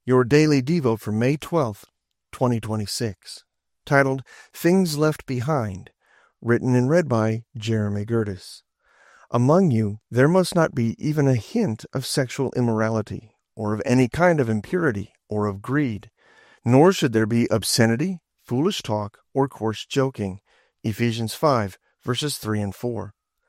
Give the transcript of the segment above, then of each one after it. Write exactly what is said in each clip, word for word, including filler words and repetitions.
your daily Devo for May twelfth, twenty twenty-six, titled Things Left Behind, written and read by Jeremy Gertis. Among you there must not be even a hint of sexual immorality, or of any kind of impurity, or of greed, nor should there be obscenity, foolish talk, or coarse joking. Ephesians five, verses three and four.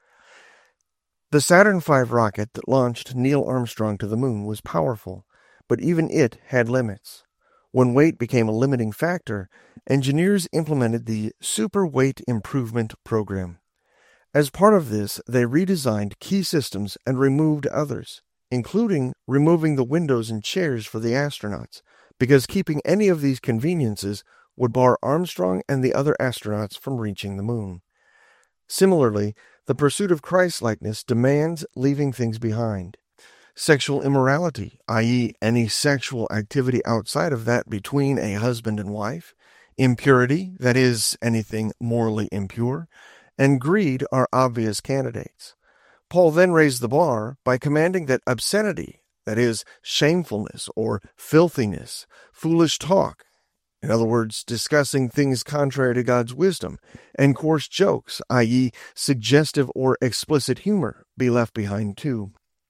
The Saturn five rocket that launched Neil Armstrong to the moon was powerful, but even it had limits. When weight became a limiting factor, engineers implemented the Super Weight Improvement Program. As part of this, they redesigned key systems and removed others, including removing the windows and chairs for the astronauts, because keeping any of these conveniences would bar Armstrong and the other astronauts from reaching the moon. Similarly, the pursuit of Christ-likeness demands leaving things behind. Sexual immorality, that is any sexual activity outside of that between a husband and wife, impurity, that is anything morally impure, and greed are obvious candidates. Paul then raised the bar by commanding that obscenity, that is shamefulness or filthiness, foolish talk, in other words, discussing things contrary to God's wisdom, and coarse jokes, that is suggestive or explicit humor, be left behind too.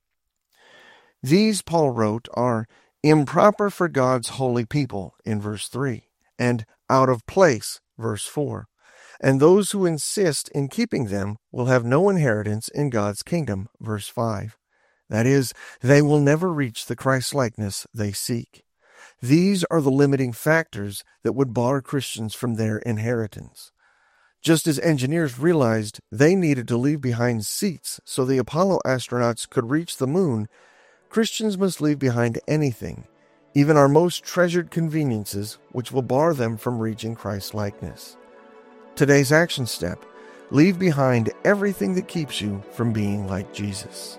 These, Paul wrote, are improper for God's holy people, in verse three, and out of place, verse four. And those who insist in keeping them will have no inheritance in God's kingdom, verse five. That is, they will never reach the Christ-likeness they seek. These are the limiting factors that would bar Christians from their inheritance. Just as engineers realized they needed to leave behind seats so the Apollo astronauts could reach the moon, Christians must leave behind anything, even our most treasured conveniences, which will bar them from reaching Christ-likeness. Today's action step: leave behind everything that keeps you from being like Jesus.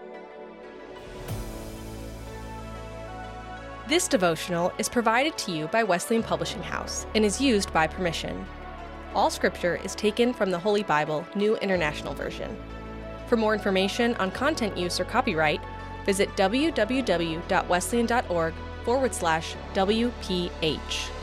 This devotional is provided to you by Wesleyan Publishing House and is used by permission. All scripture is taken from the Holy Bible, New International Version. For more information on content use or copyright, visit w w w dot wesleyan dot org forward slash W P H.